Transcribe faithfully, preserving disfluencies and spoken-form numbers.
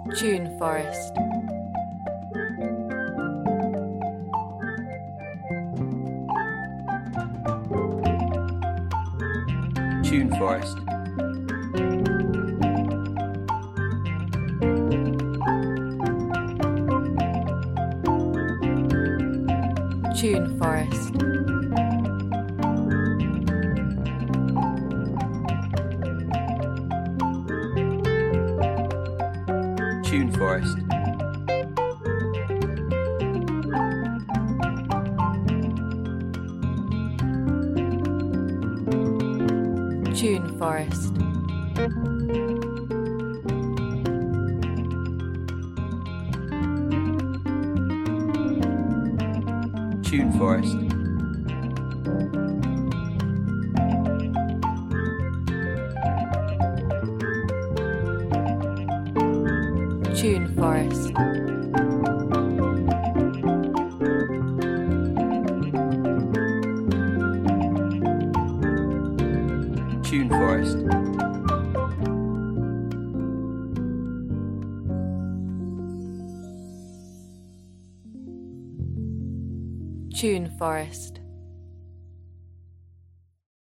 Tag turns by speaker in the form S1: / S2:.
S1: Tune Forest.
S2: Tune Forest.
S1: Tune Forest.
S2: Tune Forest.
S1: Tune Forest.
S2: Tune Forest.
S1: Tune Forest.
S2: Tune Forest.
S1: Tune Forest.